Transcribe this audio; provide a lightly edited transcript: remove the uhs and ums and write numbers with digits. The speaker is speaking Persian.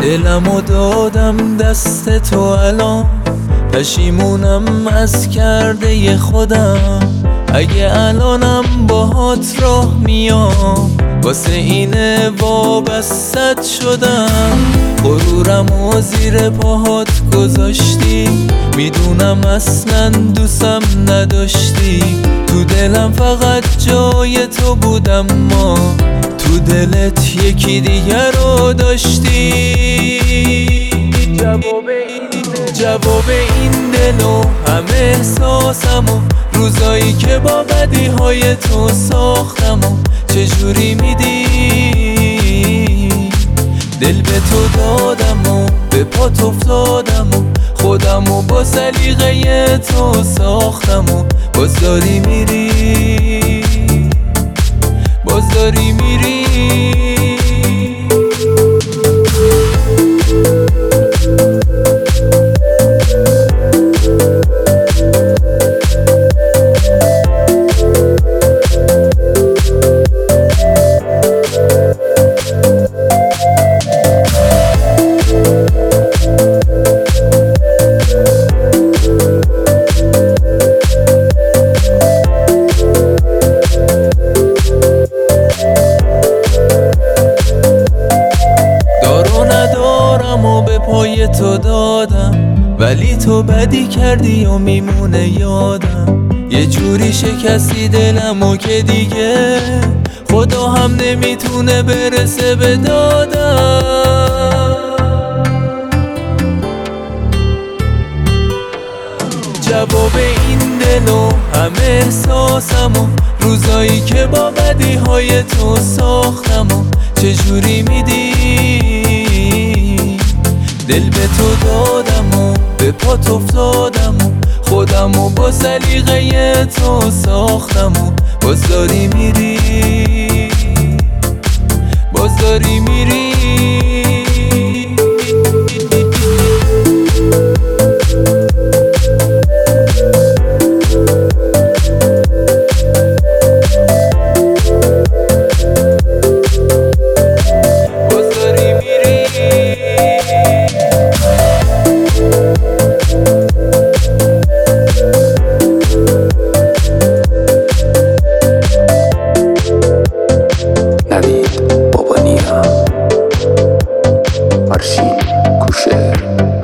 دلمو دادم دست تو الان، پشیمونم از کرده خودم. اگه الانم باهات راه میام، واسه اینه وابستت شدم. غرورمو زیر پاهات گذاشتی، میدونم اصلا دوستم نداشتی. تو دلم فقط جای تو بودم، ما تو دلت یکی دیگر رو داشتی. جواب این دل و همه احساسمو، روزایی که با بدیهای تو ساختمو چجوری میدی؟ دل به تو دادم و به پات افتادم و خودمو با سلیقه تو ساختم و باز داری میری، باز داری میری. پای تو دادم، ولی تو بدی کردی و میمونه یادم. یه جوری شکستی دلمو که دیگه خدا هم نمیتونه برسه به دادم. جواب این دل و همه احساسمو، روزایی که با بدیهای تو ساختمو چجوری میدی؟ دل به تو دادم و به پات افتادم و خودمو با سلیقه تو ساختم و باز داری میری، باز داری میری. نوید بابانیا، مارشین کوشر.